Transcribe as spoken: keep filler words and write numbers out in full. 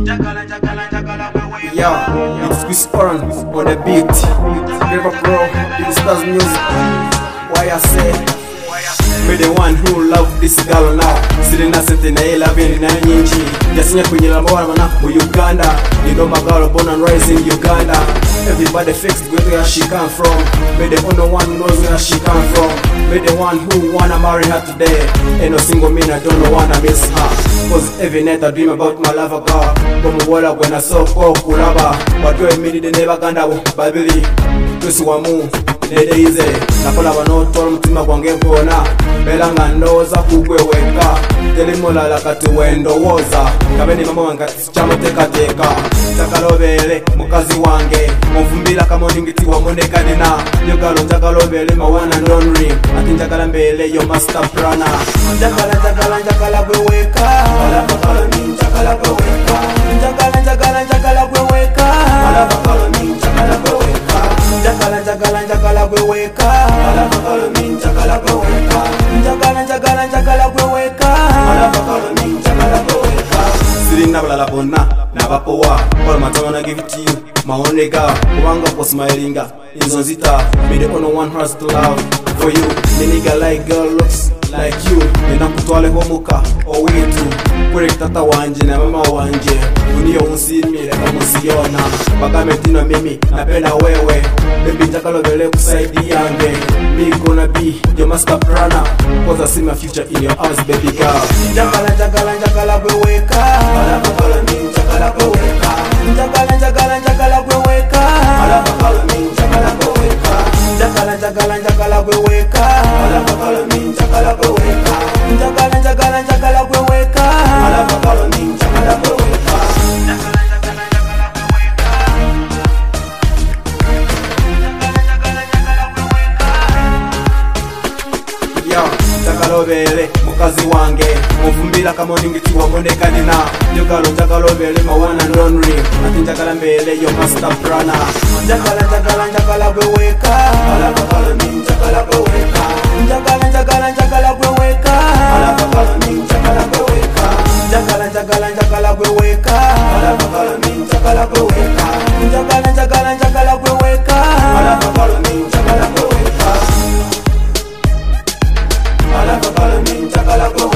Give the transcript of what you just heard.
Yeah, it's Chris Oran on the beat. River Pro, it stars music. Why I say me the one who love this girl now. Sitting na sente na ela bendi na nyinji. Jasinya kwenye lambawa mana mu Uganda. You know my girl born and raised in Uganda. Everybody fixed where she come from. Me the only one who knows where she come from. Me the one who wanna marry her today. Ain't no single man I don't know wanna miss her. Cause every night I dream about my lover girl. Come wala when I saw ko kulaba. But do me the never ganda wo babili. Tusi wa mu Nede ize nakola banotola mutima gwange gona bela nga ndoza kugweweka telimulala kati wendowoza kabeni mama wanga sichamutekateka njakalobele mukazi wange muvumbila kama oningiti wamonekanena njagalo njakalobele mawana ndonri ati njagala mbele yo master prana njagala njagala njagala gweweka alapakalo ni njagala gweweka njagala njagala njagala gweweka alapakalo ni njagala gweweka Njagala njagala njagala gweweka alapakalo ni njagala gweweka njagala njagala njagala gweweka alapakalo ni njagala gweweka siri nabala bonna nabapowa all my time I give it to you my own nigga kubanga kwa smilinga inzo zita me the only one has to love for you the nigga like girl looks like you nina kutwale homuka owitu kure tata wanje na mama wanje uniyo unsimile kama usiona bagame tino mimi napenda wewe baby njakalobele kusaidi yange me gonna be your master prana cause I see my future in your eyes baby girl njagala njagala njagala gweweka alapakalo ni njagala gweweka njagala njagala njagala gweweka alapakalo ni njagala gweweka njagala njagala njagala gweweka alapakalo ni njagala gweweka njagala njagala njagala gweweka alapakalo ni njagala gweweka njakalobele mukazi wange muvumbila kama oningiti wamonekanena njagalo njakalobele mawana ndonri ati njagala mbele yo master prana njagala njagala njagala gweweka alapakalo ni njagala gweweka njagala njagala njagala gweweka alapakalo ni njagala gweweka njagala njagala njagala gweweka alapakalo ni njagala gweweka njagala njagala njagala gweweka alapakalo ni njagala gweweka alapakalo ni njagala gweweka